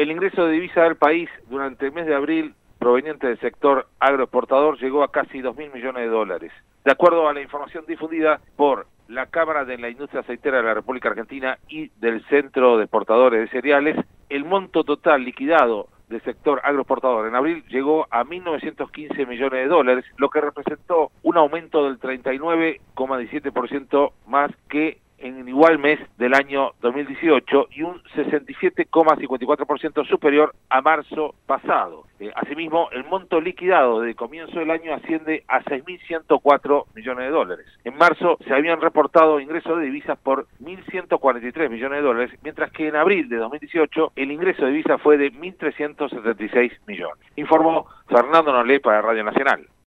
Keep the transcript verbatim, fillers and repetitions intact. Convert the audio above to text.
El ingreso de divisa del país durante el mes de abril, proveniente del sector agroexportador, llegó a casi dos mil millones de dólares. De acuerdo a la información difundida por la Cámara de la Industria Aceitera de la República Argentina y del Centro de Exportadores de Cereales, el monto total liquidado del sector agroexportador en abril llegó a mil novecientos quince millones de dólares, lo que representó un aumento del treinta y nueve coma diecisiete por ciento más que en el igual mes del año dos mil dieciocho y un sesenta y siete coma cincuenta y cuatro por ciento superior a marzo pasado. Eh, asimismo, el monto liquidado desde el comienzo del año asciende a seis mil ciento cuatro millones de dólares. En marzo se habían reportado ingresos de divisas por mil ciento cuarenta y tres millones de dólares, mientras que en abril de dos mil dieciocho el ingreso de divisas fue de mil trescientos setenta y seis millones. Informó Fernando Nolé para Radio Nacional.